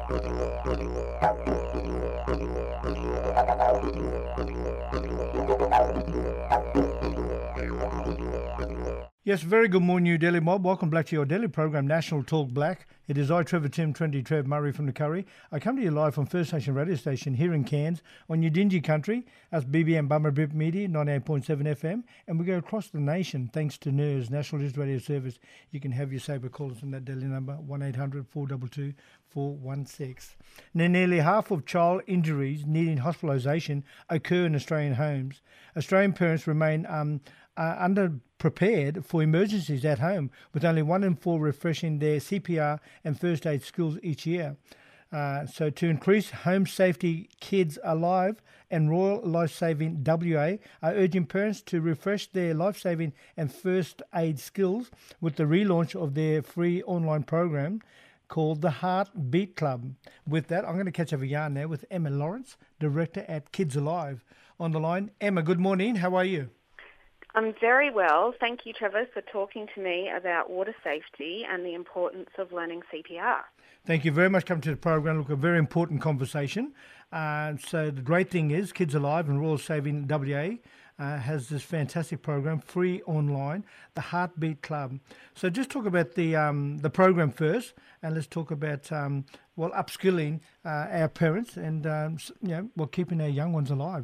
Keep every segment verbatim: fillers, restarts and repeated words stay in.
Yes, very good morning, New Delhi mob. Welcome back to your daily program, National Talk Black. It is I, Trevor Tim, twenty Trev Murray from the Curry. I come to you live from First Nation Radio Station here in Cairns on Udingi country. That's B B M Bummerbip Media, ninety-eight point seven F M. And we go across the nation thanks to N E R S, National News Radio Service. You can have your saber call us on that daily number, one eight hundred four two two four one six. Now, nearly half of child injuries needing hospitalisation occur in Australian homes. Australian parents remain um, uh, underprepared for emergencies at home, with only one in four refreshing their C P R and first aid skills each year. Uh, so to increase home safety, Kids Alive and Royal Lifesaving W A are urging parents to refresh their lifesaving and first aid skills with the relaunch of their free online program called the Heartbeat Club. With that, I'm going to catch up a yarn now with Emma Lawrence, Director at Kids Alive. On the line, Emma, good morning. How are you? I'm very well. Thank you, Trevor, for talking to me about water safety and the importance of learning C P R. Thank you very much for coming to the program. Look, a very important conversation. Uh, so the great thing is Kids Alive and Royal Saving W A uh, has this fantastic program, free online, the Heartbeat Club. So just talk about the um, the program first, and let's talk about um, well upskilling uh, our parents and um, you know, well keeping our young ones alive.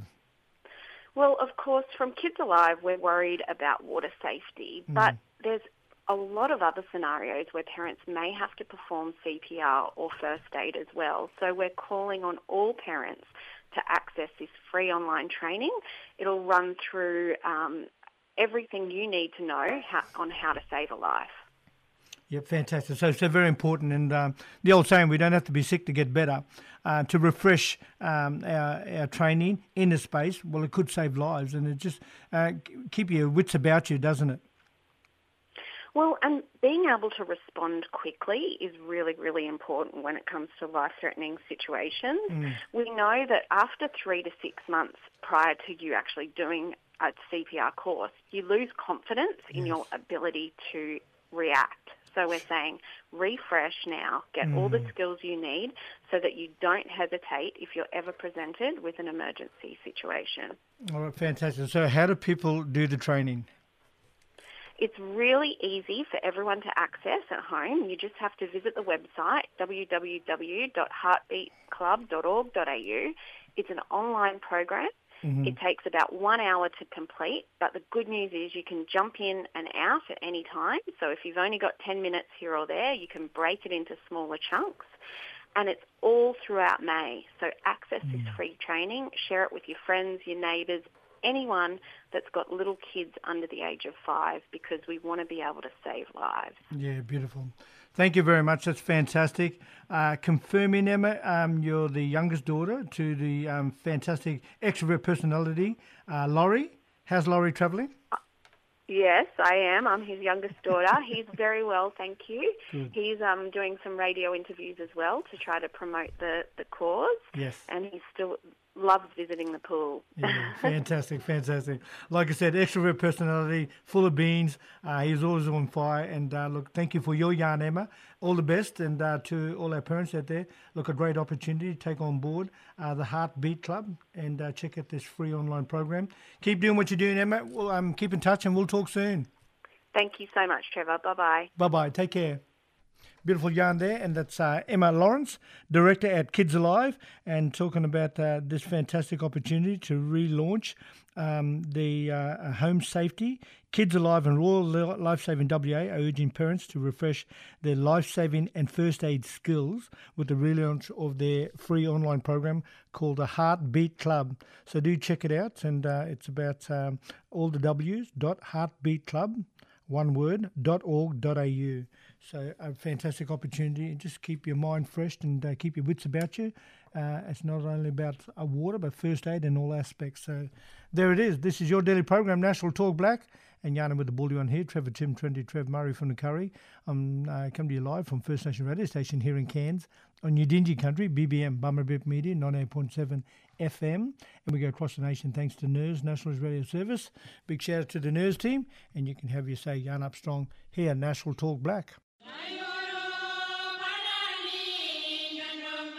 Well, of course, from Kids Alive, we're worried about water safety, but mm. there's a lot of other scenarios where parents may have to perform C P R or first aid as well. So we're calling on all parents to access this free online training. It'll run through um, everything you need to know how, on how to save a life. Yeah, fantastic. So, so very important. And um, the old saying, we don't have to be sick to get better. Uh, to refresh um, our, our training in a space, well, it could save lives, and it just uh, keep your wits about you, doesn't it? Well, and being able to respond quickly is really, really important when it comes to life-threatening situations. Mm. We know that after three to six months prior to you actually doing a C P R course, you lose confidence yes. in your ability to react. So we're saying refresh now, get mm. all the skills you need so that you don't hesitate if you're ever presented with an emergency situation. All right, fantastic. So how do people do the training? It's really easy for everyone to access at home. You just have to visit the website, w w w dot heartbeat club dot org dot a u. It's an online program. Mm-hmm. It takes about one hour to complete, but the good news is you can jump in and out at any time. So if you've only got ten minutes here or there, you can break it into smaller chunks. And it's all throughout May. So access mm. this free training, share it with your friends, your neighbours, anyone that's got little kids under the age of five, because we want to be able to save lives. Yeah, beautiful. Thank you very much. That's fantastic. Uh, confirming, Emma, um, you're the youngest daughter to the um, fantastic extrovert personality, uh, Laurie. How's Laurie travelling? Uh, yes, I am. I'm his youngest daughter. He's very well, thank you. Good. He's um, doing some radio interviews as well to try to promote the, the cause. Yes. And he's still loves visiting the pool. Yeah, fantastic, fantastic. Like I said, extrovert personality, full of beans. Uh, he's always on fire. And uh, look, thank you for your yarn, Emma. All the best. And uh, to all our parents out there, look, a great opportunity to take on board uh, the Heartbeat Club and uh, check out this free online program. Keep doing what you're doing, Emma. We'll um, keep in touch and we'll talk soon. Thank you so much, Trevor. Bye-bye. Bye-bye. Take care. Beautiful yarn there, and that's uh, Emma Lawrence, Director at Kids Alive, and talking about uh, this fantastic opportunity to relaunch um, the uh, home safety. Kids Alive and Royal Lifesaving W A are urging parents to refresh their life-saving and first aid skills with the relaunch of their free online program called the Heartbeat Club. So do check it out, and uh, it's about um, all the W's, dot heartbeat club, one word, dot org dot a u. So a fantastic opportunity. Just keep your mind fresh and uh, keep your wits about you. Uh, it's not only about uh, water, but first aid in all aspects. So there it is. This is your daily program, National Talk Black. And yarning with the bully on here, Trevor Tim, twenty Trev Murray from the Curry. I'm uh, coming to you live from First Nation Radio Station here in Cairns on Udingi country, B B M, Bummerbip Media, ninety-eight point seven F M. And we go across the nation thanks to N E R S, National Radio Service. Big shout out to the N E R S team. And you can have your say, yarn up strong here, National Talk Black.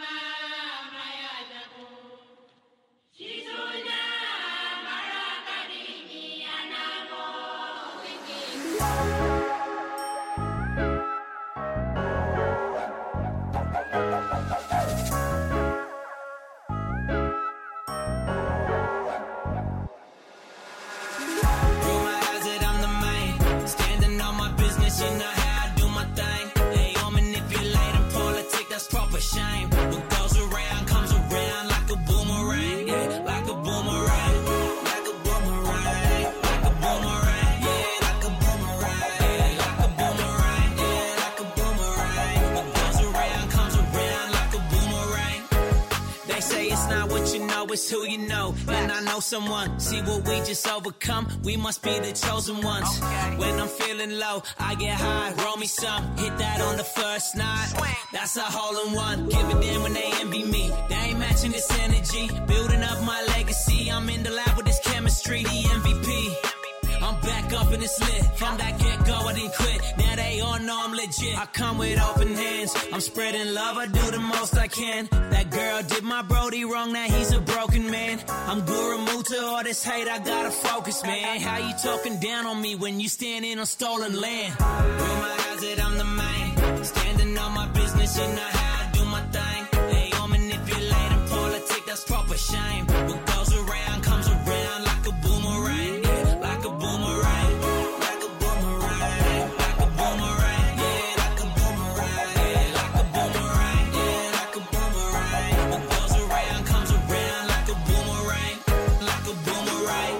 know it's who you know. And I know someone. See what we just overcome. We must be the chosen ones. Okay. When I'm feeling low, I get high. Roll me some. Hit that on the first night. That's a hole in one. Give it in when they envy me. They ain't matching this energy. Building up my legacy. I'm in the lab with this chemistry. The M V P. I'm back up and it's lit. From that get-go, I didn't quit. Now they all know I'm legit. I come with open hands. I'm spreading love, I do the most I can. That girl did my Brody wrong, now he's a broken man. I'm Guru Muta, all this hate, I gotta focus, man. How you talking down on me when you standing on stolen land? Rumor has it I'm the man. Standing on my business, you know how I do my thing. They all manipulating politics, that's proper shame. What goes around comes around like a boomerang. Like a boomerang, like a boomerang, like a boomerang, yeah, like a boomerang, yeah, like a boomerang, yeah, like a boomerang. What goes around comes around like a boomerang, like a boomerang.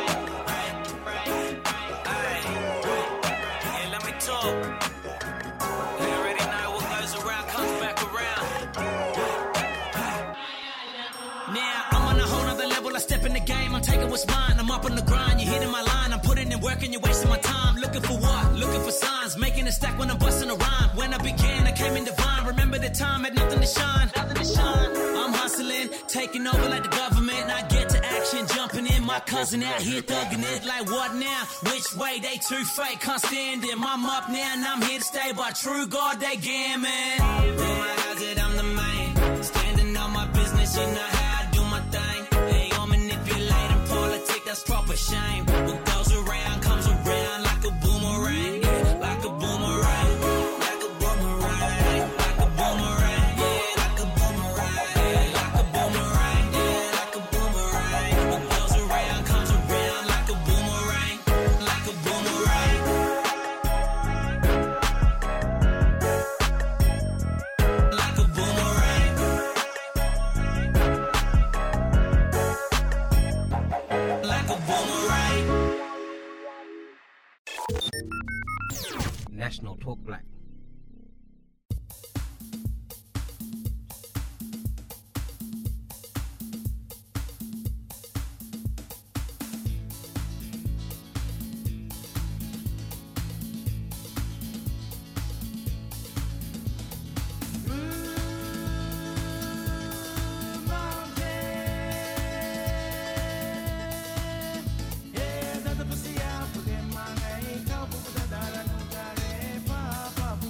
Hey, let me talk. You already know what goes around comes back around. Now I'm on a whole nother level. I step in the game. I'm taking what's mine. I'm up on the grind. You're hitting my line. I'm putting in work and you're wasting my time. Looking for what? Looking for signs. Making a stack when I'm busting a rhyme. When I began, I came in divine. Remember the time, had nothing to shine. Nothing to shine. I'm hustling, taking over like the government. I get to action, jumping in. My cousin out here thugging it. Like what now? Which way? They too fake, can't stand him. I'm up now and I'm here to stay. By true God, they gammon. Rumor has it I'm the man. Standing on my business, you know how I do my thing. Hey, I'm manipulating politics, that's proper shame. What goes around comes around like a boomerang, yeah, like a boomerang, like a boomerang, like a boomerang, yeah, like a boomerang, yeah, like a boomerang, yeah, like a boomerang. What goes around comes around like a boomerang, like a boomerang. Like a boomerang. Like a boomerang. National Talk Black. Yeah,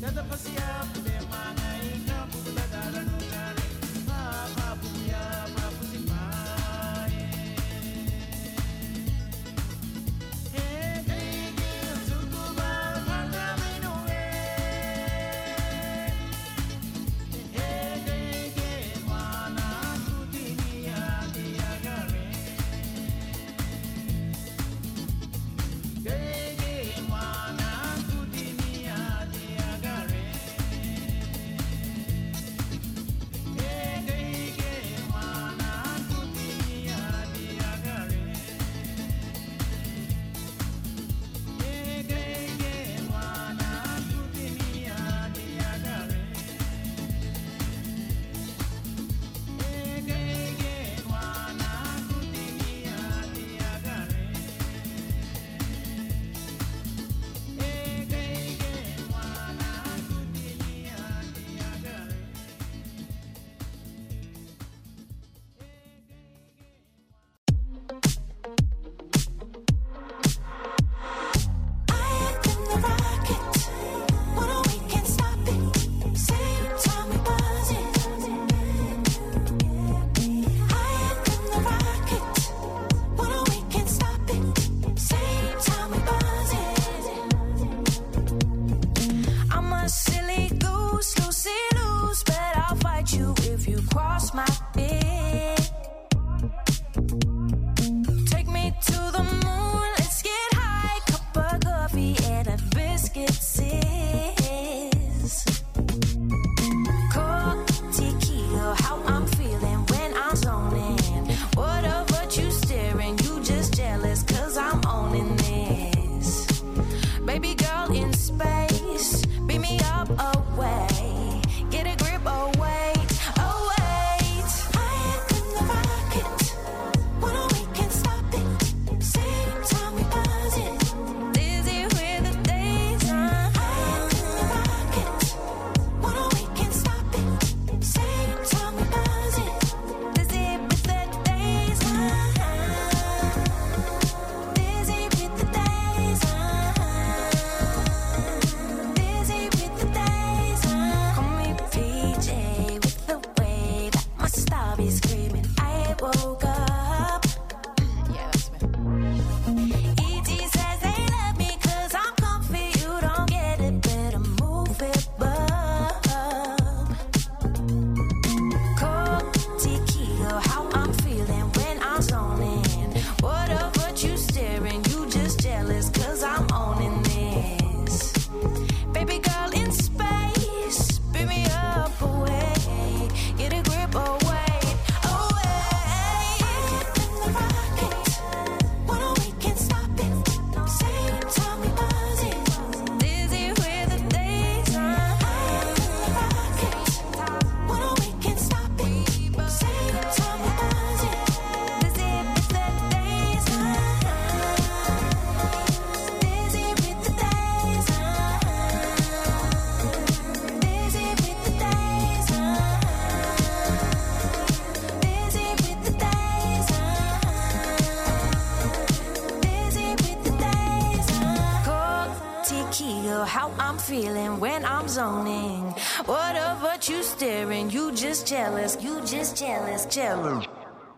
how I'm feeling when I'm zoning. What of what you staring? You just jealous, you just jealous, jealous.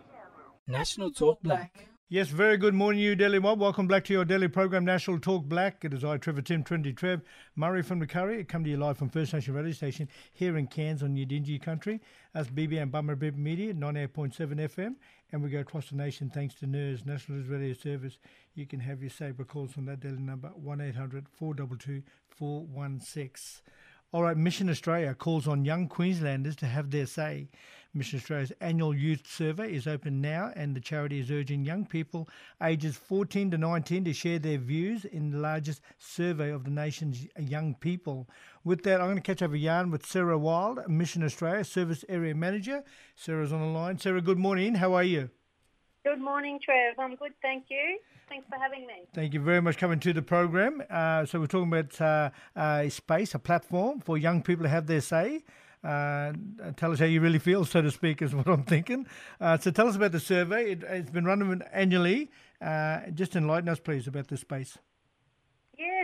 National Talk Black. Yes, very good morning, you Delhi Mob. Welcome back to your daily program, National Talk Black. It is I, Trevor Tim, twenty Trev, Murray from the Curry. Come to you live from First Nation Radio Station here in Cairns on Yidinji country. That's B B and Bummer Bib Media, ninety-eight point seven F M. And we go across the nation thanks to N E R S, National News Radio Service. You can have your Sabre calls on that daily number, one eight hundred four two two four one six. All right, Mission Australia calls on young Queenslanders to have their say. Mission Australia's annual youth survey is open now, and the charity is urging young people ages fourteen to nineteen to share their views in the largest survey of the nation's young people. With that, I'm going to catch up a yarn with Sarah Wild, Mission Australia Service Area Manager. Sarah's on the line. Sarah, good morning. How are you? Good morning, Trev. I'm good, thank you. Thanks for having me. Thank you very much for coming to the program. Uh, so we're talking about uh, a space, a platform for young people to have their say. Uh, tell us how you really feel, so to speak, is what I'm thinking. Uh, so tell us about the survey. It, it's been run annually. Uh, just enlighten us, please, about this space. Yeah, so look,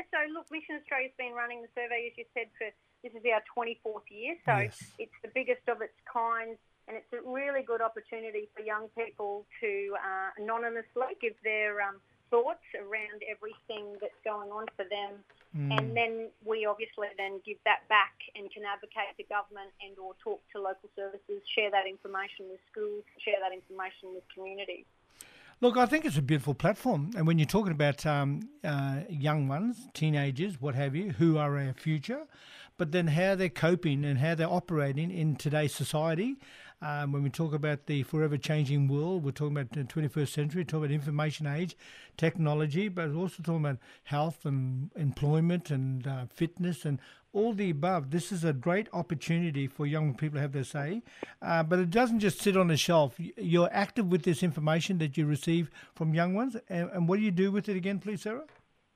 look, Mission Australia's been running the survey, as you said, for this is our twenty-fourth year, so Yes. it's the biggest of its kind, and it's a really good opportunity for young people to uh, anonymously give their um, thoughts around everything that's going on for them. Mm. And then we obviously then give that back and can advocate to government and or talk to local services, share that information with schools, share that information with communities. Look, I think it's a beautiful platform. And when you're talking about um, uh, young ones, teenagers, what have you, who are our future, but then how they're coping and how they're operating in today's society. Um, when we talk about the forever changing world, we're talking about the twenty-first century, we're talking about information age, technology, but we're also talking about health and employment and uh, fitness and all the above. This is a great opportunity for young people to have their say, uh, but it doesn't just sit on the shelf. You're active with this information that you receive from young ones, and, and what do you do with it again, please, Sarah?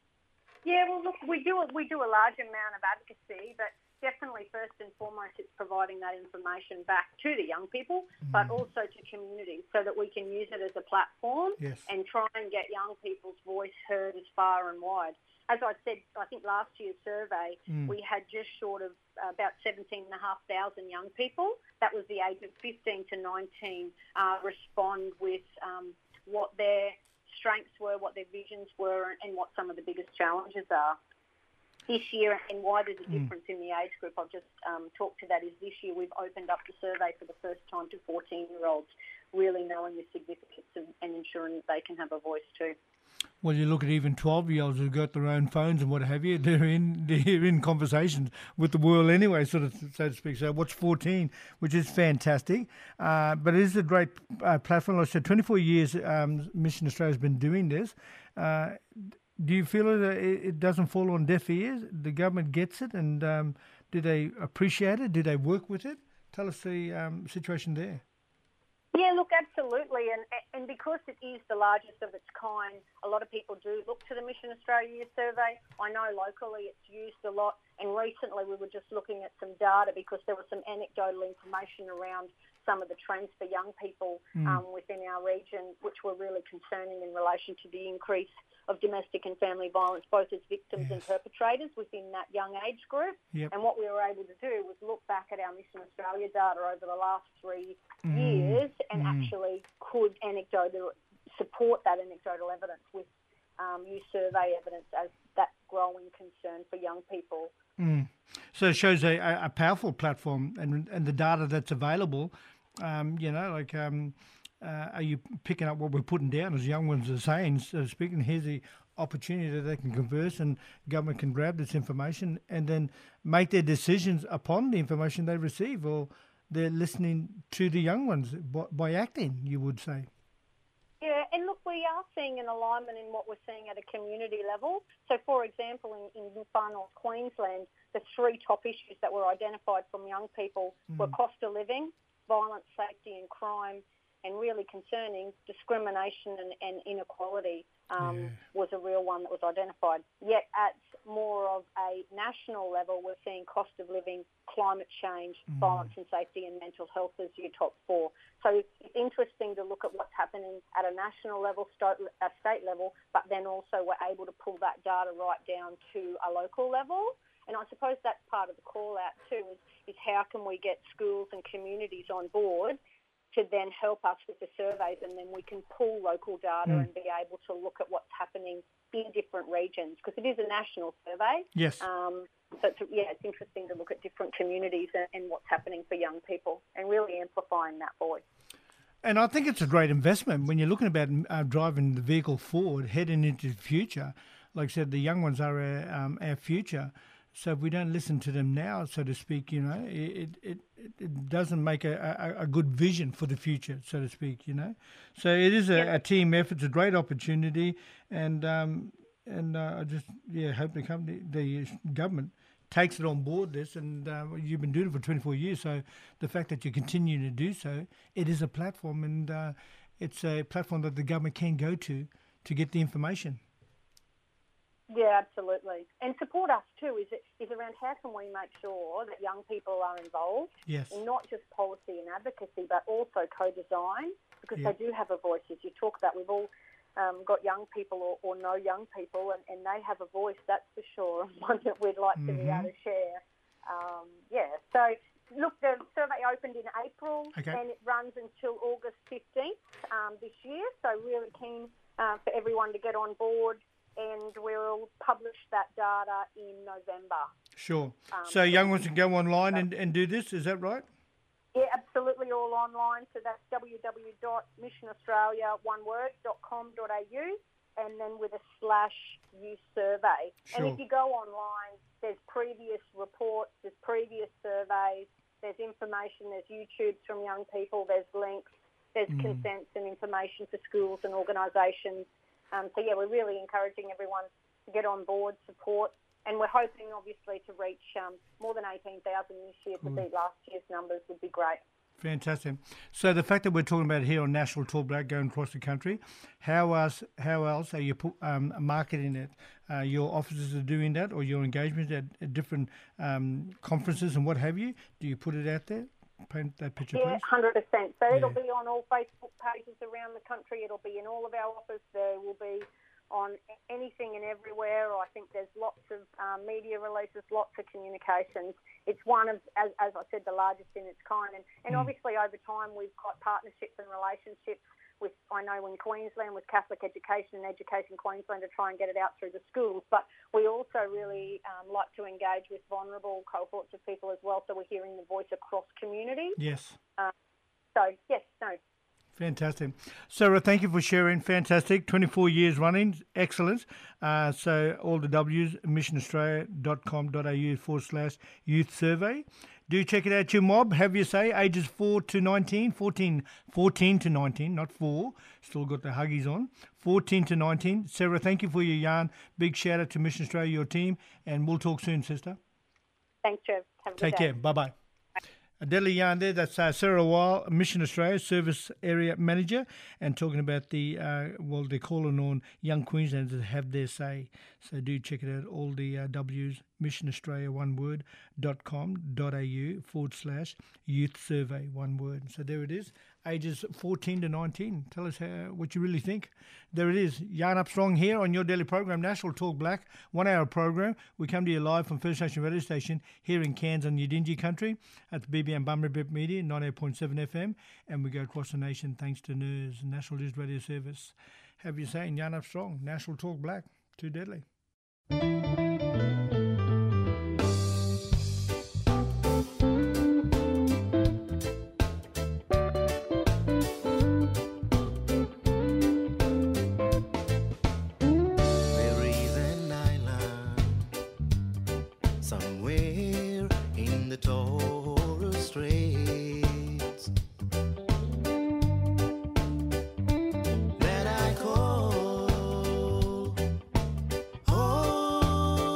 Yeah, well, look, we do we do a large amount of advocacy, but definitely first and foremost it's providing that information back to the young people, mm. but also to communities so that we can use it as a platform yes. and try and get young people's voice heard as far and wide. As I said, I think last year's survey, mm. we had just short of uh, about seventeen thousand five hundred young people. That was the age of fifteen to nineteen, uh, respond with um, what their strengths were, what their visions were, and what some of the biggest challenges are. This year, and why there's a difference mm. in the age group, I'll just um, talk to that, is this year we've opened up the survey for the first time to fourteen-year-olds, really knowing the significance of, and ensuring that they can have a voice too. Well, you look at even twelve-year-olds who've got their own phones and what have you, they're in they're in conversations with the world anyway, sort of, so to speak. So what's fourteen, which is fantastic. Uh, but it is a great uh, platform. Like I said, twenty-four years um, Mission Australia has been doing this. Uh, do you feel it, it doesn't fall on deaf ears? The government gets it, and um, do they appreciate it? Do they work with it? Tell us the um, situation there. Yeah, look, absolutely, and and because it is the largest of its kind, a lot of people do look to the Mission Australia survey. I know locally it's used a lot, and recently we were just looking at some data because there was some anecdotal information around some of the trends for young people mm. um, within our region, which were really concerning in relation to the increase of domestic and family violence, both as victims yes. and perpetrators within that young age group. Yep. And what we were able to do was look back at our Mission Australia data over the last three mm. years and mm. actually could anecdotal support that anecdotal evidence with um, use survey evidence as that growing concern for young people. Mm. So it shows a, a powerful platform, and and the data that's available, um, you know, like... Um, Uh, are you picking up what we're putting down, as young ones are saying, so to speak, and here's the opportunity that they can converse and government can grab this information and then make their decisions upon the information they receive, or they're listening to the young ones by, by acting, you would say. Yeah, and look, we are seeing an alignment in what we're seeing at a community level. So, for example, in, in Far North Queensland, the three top issues that were identified from young people mm. were cost of living, violence, safety and crime, and really concerning, discrimination and, and inequality um, yeah. was a real one that was identified. Yet at more of a national level, we're seeing cost of living, climate change, mm. violence and safety and mental health as your top four. So it's interesting to look at what's happening at a national level, a state level, but then also we're able to pull that data right down to a local level. And I suppose that's part of the call out too, is, is how can we get schools and communities on board to then help us with the surveys, and then we can pull local data mm. and be able to look at what's happening in different regions, because it is a national survey. Yes. Um, so, it's, yeah, it's interesting to look at different communities and, and what's happening for young people and really amplifying that voice. And I think it's a great investment when you're looking about uh, driving the vehicle forward, heading into the future. Like I said, the young ones are our, um, our future. So if we don't listen to them now, so to speak, you know, it it, it doesn't make a, a, a good vision for the future, so to speak, you know. So it is a, yeah. a team effort. It's a great opportunity, and um, and uh, I just yeah hope the company, the government, takes it on board this. And uh, you've been doing it for twenty-four years, so the fact that you continue to do so, it is a platform, and uh, it's a platform that the government can go to to get the information. Yeah, absolutely. And support us too is is around how can we make sure that young people are involved yes. in not just policy and advocacy, but also co-design, because yeah. they do have a voice. As you talk about, we've all um, got young people or, or know young people, and, and they have a voice, that's for sure, and one that we'd like mm-hmm. to be able to share. Um, yeah, so look, the survey opened in April okay. and it runs until August fifteenth um, this year, so really keen uh, for everyone to get on board, and we'll publish that data in November. Sure. Um, so young ones can go online and, and do this, is that right? Yeah, absolutely, all online. So that's w w w dot mission australia one word dot com dot a u and then with a slash youth survey. Sure. And if you go online, there's previous reports, there's previous surveys, there's information, there's YouTubes from young people, there's links, there's mm. consents and information for schools and organisations. Um, so, yeah, we're really encouraging everyone to get on board, support, and we're hoping, obviously, to reach um, more than eighteen thousand this year. To beat last year's numbers would be great. Fantastic. So the fact that we're talking about here on National Talk Black going across the country, how else, how else are you um, marketing it? Uh, your officers are doing that, or your engagement at, at different um, conferences and what have you? Do you put it out there? Paint that picture, yeah, please. one hundred percent. So yeah. it'll be on all Facebook pages around the country. It'll be in all of our offices. There will be on anything and everywhere. I think there's lots of um, media releases, lots of communications. It's one of, as, as I said, the largest in its kind. And, and mm. obviously over time we've got partnerships and relationships with, I know in Queensland, with Catholic Education and Education Queensland to try and get it out through the schools. But we also really um, like to engage with vulnerable cohorts of people as well, so we're hearing the voice across communities. Yes. Um, so, yes, no. Fantastic. Sarah, thank you for sharing. Fantastic. twenty-four years running. Excellent. Uh, so all the W's, mission australia dot com dot a u forward slash youth survey. Do check it out, your mob. Have you say, ages four to nineteen, fourteen, fourteen to nineteen, not four. Still got the huggies on. fourteen to nineteen. Sarah, thank you for your yarn. Big shout out to Mission Australia, your team. And we'll talk soon, sister. Thanks, Trev. Have a good Take day. care. Bye-bye. A deadly yarn there. That's uh, Sarah Weil, Mission Australia Service Area Manager, and talking about the, uh, well, they're calling on young Queenslanders to have their say. So do check it out, all the uh, W's, mission australia one word dot com dot a u forward slash youth survey, one word. So there it is, ages fourteen to nineteen. Tell us how, what you really think. There it is, Yarn Up Strong here on your daily program, National Talk Black, one-hour program. We come to you live from First Nation Radio Station here in Cairns on Yidinji country at the B B M Bunbury Media, ninety-eight point seven F M, and we go across the nation thanks to N E R S, National News Radio Service. Have you saying Yarn Up Strong, National Talk Black, too deadly. Oh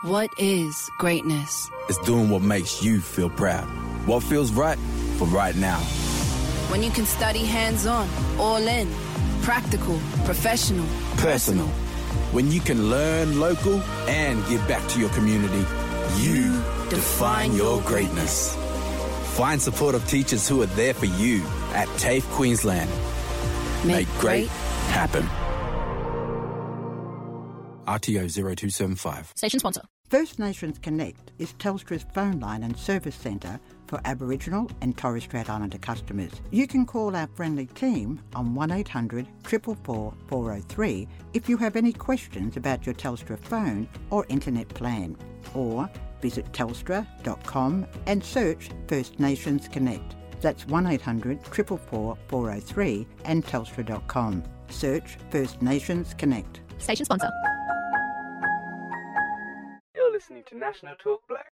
What is greatness? It's doing what makes you feel proud. What feels right for right now. When you can study hands-on, all in, practical, professional. Personal. When you can learn local and give back to your community. You define your greatness. Find supportive teachers who are there for you at TAFE Queensland. Make, Make great happen. R T O zero two seven five. Station sponsor. First Nations Connect is Telstra's phone line and service centre for Aboriginal and Torres Strait Islander customers. You can call our friendly team on one eight hundred, four four four, four oh three if you have any questions about your Telstra phone or internet plan. Or visit telstra dot com and search First Nations Connect. That's one eight hundred, four four four, four oh three and telstra dot com. Search First Nations Connect. Station sponsor. You're listening to National Talk Black.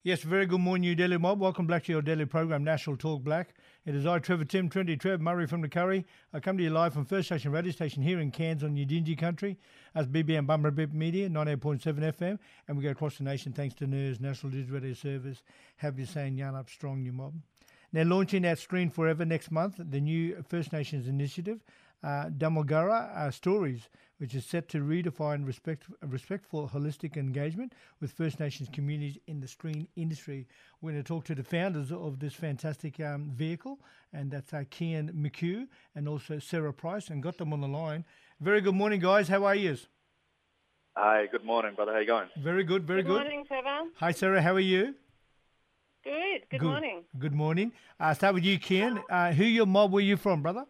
Yes, very good morning, New Delhi mob. Welcome back to your daily program, National Talk Black. It is I, Trevor Tim, Trinity Trev, Murray from the Curry. I come to you live from First Station Radio Station here in Cairns on Yidinji country. As B B M Bummer Bip Media, ninety-eight point seven F M. And we go across the nation thanks to N E R S, National News Radio Service. Have you saying yarn up strong, you mob. Now launching our Screen Forever next month, the new First Nations initiative, uh, Damogara uh, Stories, which is set to redefine respect, respectful, holistic engagement with First Nations communities in the screen industry. We're going to talk to the founders of this fantastic um, vehicle, and that's uh, Kian McHugh and also Sarah Price, and got them on the line. Very good morning, guys. How are you? Hi, good morning, brother. How you going? Very good, very good. Good morning, Trevor. Hi, Sarah. How are you? Good. Good, good. morning. Good morning. Uh, start with you, Kian. Uh, who your mob were you from, brother?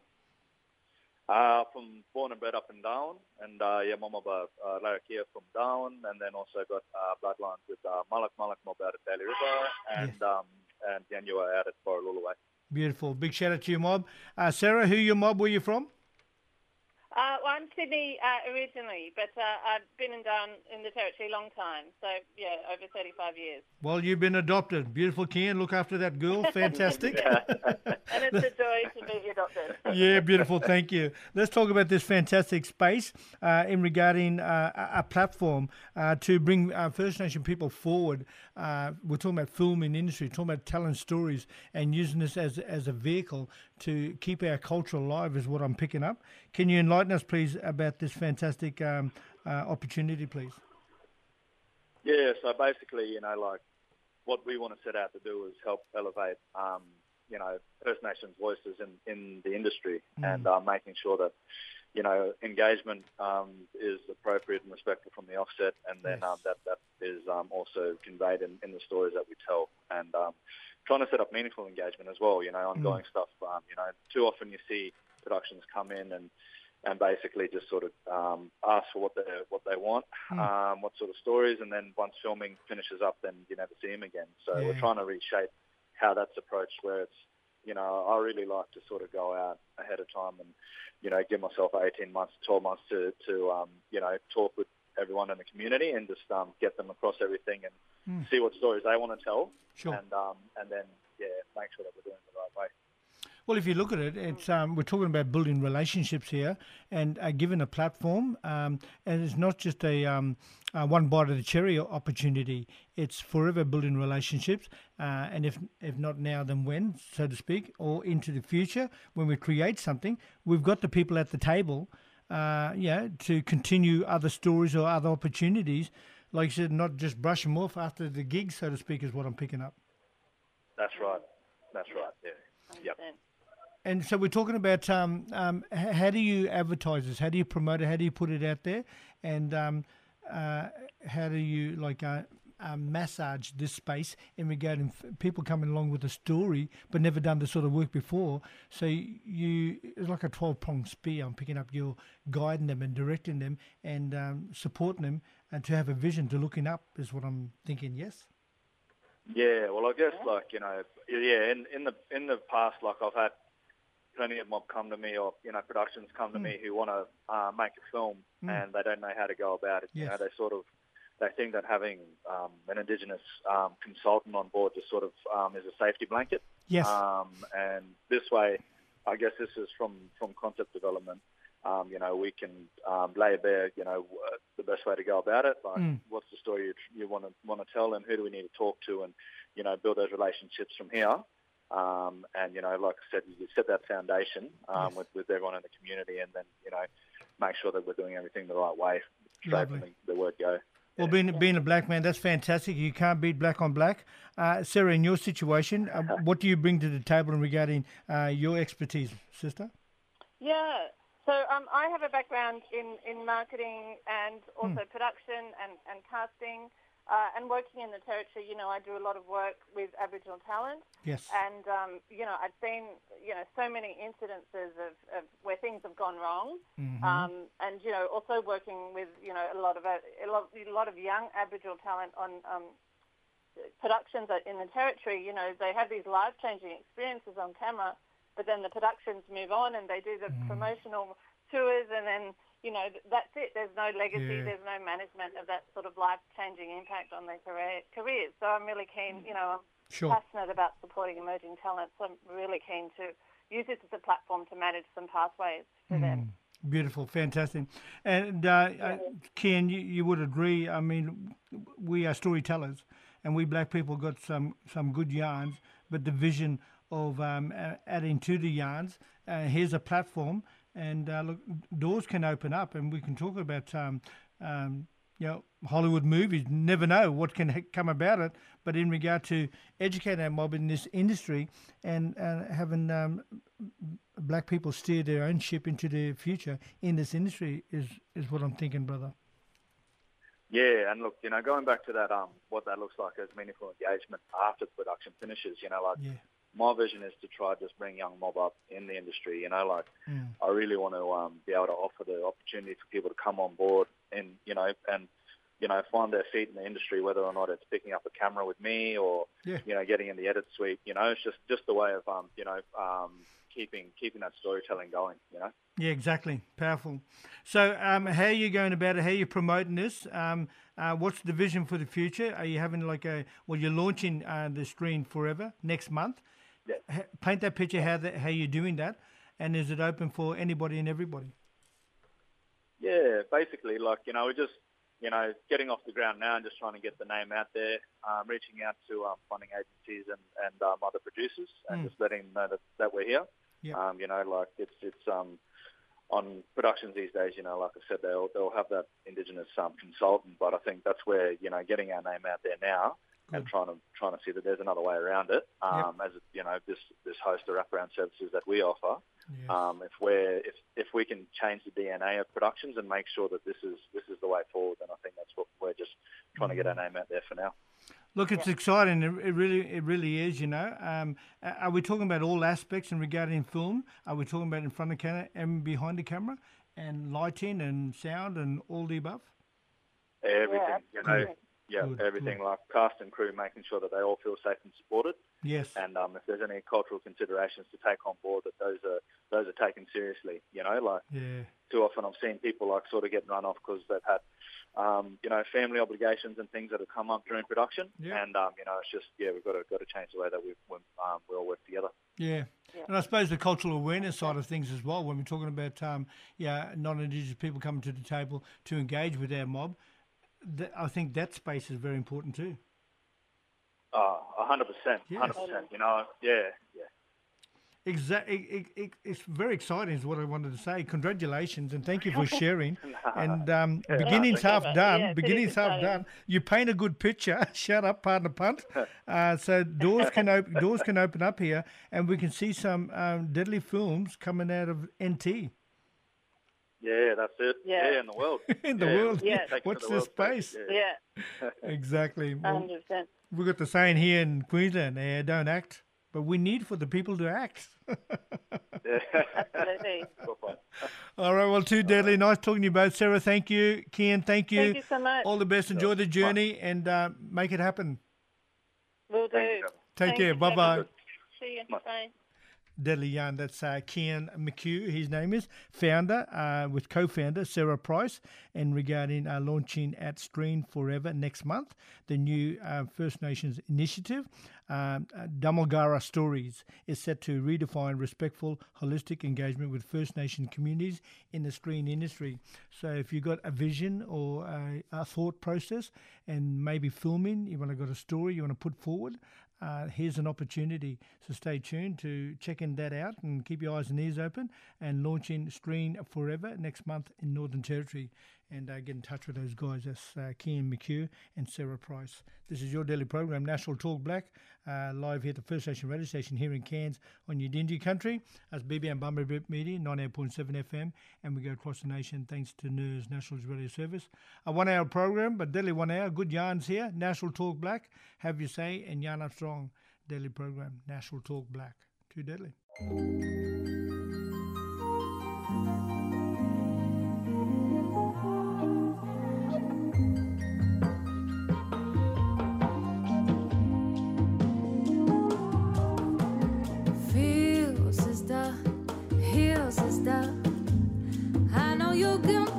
Uh, from born and bred up in Darwin, and uh, yeah, Mama uh, Larrakia from Darwin, and then also got uh, bloodlines with uh, Malak Malak mob out at Daly River, and yes. um, and Yanua out at Borrolula. Beautiful. Big shout out to your mob. Uh, Sarah, who your mob were you from? Uh, well, I'm Sydney uh, originally, but uh, I've been and done in the Territory a long time. So, yeah, over thirty-five years. Well, you've been adopted. Beautiful, Kian. Look after that girl. Fantastic. And it's a joy to be adopted. Yeah, beautiful. Thank you. Let's talk about this fantastic space uh, in regarding uh, a platform uh, to bring uh, First Nation people forward. Uh, we're talking about filming industry, talking about telling stories and using this as, as a vehicle to keep our culture alive is what I'm picking up. Can you enlighten us, please, about this fantastic um, uh, opportunity, please? Yeah, so basically, you know, like what we want to set out to do is help elevate, um, you know, First Nations voices in, in the industry mm. and uh, making sure that, you know, engagement um, is appropriate and respectful from the offset, and then yes. um, that, that is um, also conveyed in, in the stories that we tell, and um, trying to set up meaningful engagement as well, you know, ongoing mm. stuff. Um, you know, too often you see productions come in and and basically just sort of um, ask for what they what they want, mm. um, what sort of stories, and then once filming finishes up, then you never see them again. So yeah. we're trying to reshape how that's approached, where it's, you know, I really like to sort of go out ahead of time and, you know, give myself eighteen months, twelve months to, to um, you know, talk with everyone in the community and just um, get them across everything and mm. see what stories they want to tell. Sure. And, um, and then, yeah, make sure that we're doing it the right way. Well, if you look at it, it's um, we're talking about building relationships here and uh, given a platform, um, and it's not just a um, uh, one bite of the cherry opportunity. It's forever building relationships, uh, and if if not now, then when, so to speak, or into the future when we create something, we've got the people at the table, uh, yeah, to continue other stories or other opportunities. Like you said, not just brush them off after the gig, so to speak, is what I'm picking up. That's right. That's right. Yeah. Yep. And so we're talking about um, um, how do you advertise this? How do you promote it? How do you put it out there? And um, uh, how do you like uh, uh, massage this space in regard to people coming along with a story but never done this sort of work before? So you it's like a twelve-pronged spear. I'm picking up. You're guiding them and directing them and um, supporting them, and to have a vision to looking up is what I'm thinking. Yes. Yeah. Well, I guess like you know, yeah. In in the in the past, like I've had plenty of mob come to me, or you know, productions come to mm. me who want to uh, make a film mm. and they don't know how to go about it. Yes. You know, they sort of they think that having um, an Indigenous um, consultant on board just sort of um, is a safety blanket. Yes. Um, and this way, I guess this is from from concept development. Um, you know, we can um, lay bare, you know, uh, the best way to go about it. Like, mm. what's the story you, you want to want to tell, and who do we need to talk to, and you know, build those relationships from here. Um, and, you know, like I said, you set that foundation um, yes. with, with everyone in the community, and then, you know, make sure that we're doing everything the right way, straight from the, the word go. Well, yeah. being, being a black man, that's fantastic. You can't beat black on black. Uh, Sarah, in your situation, uh, what do you bring to the table in regarding uh, your expertise, sister? Yeah. So um, I have a background in, in marketing and also hmm. production and, and casting. Uh, and working in the Territory, you know, I do a lot of work with Aboriginal talent. Yes. And, um, you know, I've seen, you know, so many incidences of, of where things have gone wrong. Mm-hmm. Um, and, you know, also working with, you know, a lot of a lot, a lot of young Aboriginal talent on um, productions in the Territory. You know, they have these life-changing experiences on camera, but then the productions move on and they do the mm. promotional tours, and then, you know, that's it. There's no legacy, Yeah. there's no management of that sort of life-changing impact on their career, careers. So I'm really keen, you know, I'm Sure. passionate about supporting emerging talent, so I'm really keen to use this as a platform to manage some pathways for them. Beautiful, fantastic. And uh, uh, Ken, you, you would agree, I mean, we are storytellers and we black people got some, some good yarns, but the vision of um, uh, adding to the yarns, uh, here's a platform, and uh, look, doors can open up, and we can talk about um, um, you know, Hollywood movies. Never know what can ha- come about it, but in regard to educating our mob in this industry and uh, having um, black people steer their own ship into the future in this industry is is what I'm thinking, brother. Yeah, and look, you know, going back to that, um, what that looks like as meaningful engagement after the production finishes, you know, like Yeah. my vision is to try just bring young mob up in the industry, you know, like Mm. I really want to um, be able to offer the opportunity for people to come on board and, you know, and, you know, find their feet in the industry, whether or not it's picking up a camera with me or, Yeah. you know, getting in the edit suite, you know, it's just, just a way of, um, you know, um, keeping keeping that storytelling going, you know. Yeah, exactly. Powerful. So um, how are you going about it? How are you promoting this? Um, uh, what's the vision for the future? Are you having like a, well, you're launching uh, the Screen Forever next month. Yeah. H- paint that picture, how, the, how you're doing that. And is it open for anybody and everybody? Yeah, basically, like, you know, we're just, you know, getting off the ground now and just trying to get the name out there, um, reaching out to um, funding agencies and, and um, other producers and Mm. just letting them know that, that we're here. Yeah. Um, you know, like it's it's um, on productions these days, you know, like I said, they'll they'll have that Indigenous um, consultant, but I think that's where, you know, getting our name out there now and trying to trying to see that there's another way around it. Um, As you know, this this host of wraparound services that we offer. Yes. Um, if we're if, if we can change the D N A of productions and make sure that this is this is the way forward, then I think that's what we're just trying to get our name out there for now. Look, it's exciting. It, it really, it really is. You know, um, a- are we talking about all aspects in regarding film? Are we talking about in front of the camera and behind the camera, and lighting and sound and all the above? Everything, you know, Good. yeah, Good, everything like cast and crew, making sure that they all feel safe and supported. Yes. And um, if there's any cultural considerations to take on board, that those are those are taken seriously. You know, like Yeah. too often I've seen people like sort of getting run off because they've had, um, you know, family obligations and things that have come up during production. Yeah. And um, you know, it's just yeah, we've got to got to change the way that we we, um, we all work together. Yeah. And I suppose the cultural awareness side of things as well, when we're talking about um, yeah, non-Indigenous people coming to the table to engage with our mob, th- I think that space is very important too. Oh, a hundred percent, Yes. hundred percent. You know, yeah, yeah. Exactly, it, it, it's very exciting, is what I wanted to say. Congratulations, and thank you for sharing. And um, Yeah, beginning's thank half you. done. Yes, it beginning's is half exciting. done. You paint a good picture. Shut up, pardon the punt. Uh, so doors can open. Doors can open up here, and we can see some um, deadly films coming out of N T. Yeah, that's it. Yeah. Yeah, in the world. In the Yeah, world. take it to What's the the world space? stage, Yeah. Exactly. Well, one hundred percent. we've got the saying here in Queensland: eh, "Don't act," but we need for the people to act. Absolutely. All right, well, too deadly. Nice talking to you both. Sarah, thank you. Kian, thank you. Thank you so much. All the best. Enjoy the journey and uh, make it happen. Will do. Take Thank care. you, Bye bye. Kevin. See you. Bye. Deadly Yarn, that's uh, Kian McHugh, his name is, founder uh, with co-founder Sarah Price, and regarding uh, launching at Screen Forever next month, the new uh, First Nations initiative, um, uh, Damulgara Stories, is set to redefine respectful, holistic engagement with First Nation communities in the screen industry. So if you've got a vision or a, a thought process and maybe filming, you want to got a story you want to put forward, Uh, here's an opportunity. So stay tuned to checking that out and keep your eyes and ears open, and launching Screen Forever next month in Northern Territory. And uh, get in touch with those guys. That's uh, Kian McHugh and Sarah Price. This is your daily program, National Talk Black, uh, live here at the First Nation radio station here in Cairns on Yidinji country. That's B B M Bunbury Media, ninety-eight point seven F M, and we go across the nation thanks to N E R S National Radio Service. A one-hour program, but daily one hour. Good yarns here. National Talk Black. Have your say and yarn up strong. Daily program, National Talk Black. Too deadly. Feel, sister, heal, sister. I know you're gonna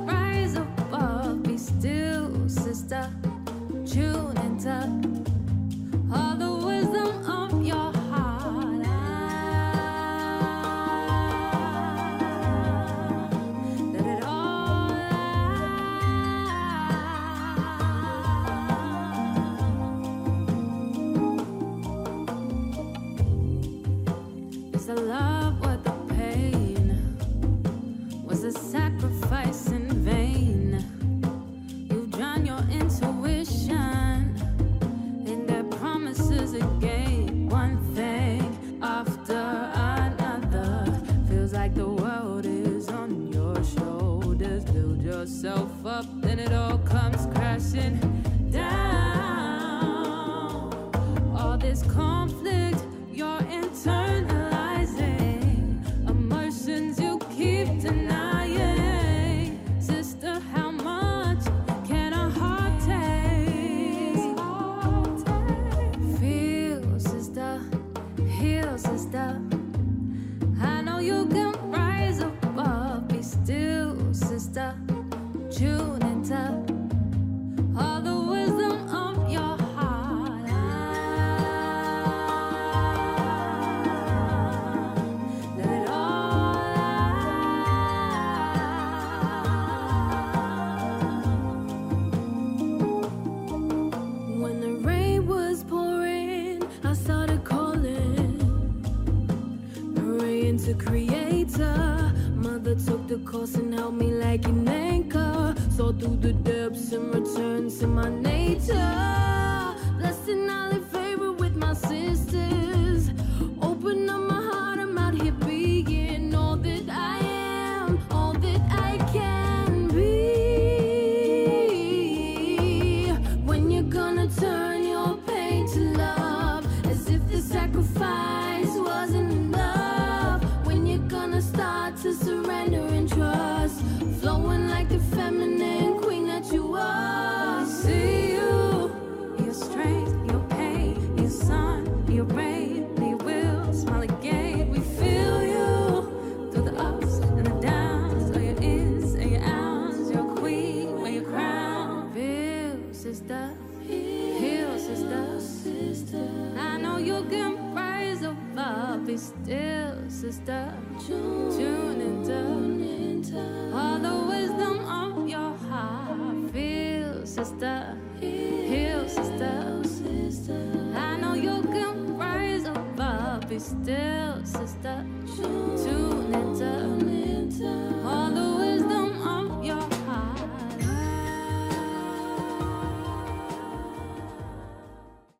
the love or the pain? Was the sacrifice in vain? You've drawn your intuition in their promises again. One thing after another, feels like the world is on your shoulders. Build yourself up, then it all comes crashing down. All this conflict you're internalizing, emotions you keep denying. Sister, how much can a heart take? Feel, sister, heal, sister. I know you can rise above, be still, sister. Tune into all the wisdom of your heart. Let it all out. When the rain was pouring, I started calling, praying to Creator. Mother took the course and held me like an anchor. Saw through the depths and returned to my nature. Blessed and highly favored with my sisters. Open up my heart, I'm out here being all that I am, all that I can be. When you're gonna turn your pain to love, as if the sacrifice wasn't enough. When you're gonna start to surrender and trust, flowing like the feminine queen that you are. See you, your strength, your pain, your sun, your rain, your will, smile again. We feel you through the ups and the downs, all your ins and your outs. Your queen, wear your crown. Feel, sister, heal, sister. I know you can rise above, be still, sister. Tune into all the wisdom of your heart. Feel, sister, heal, sister. I know you can rise above, be still, sister.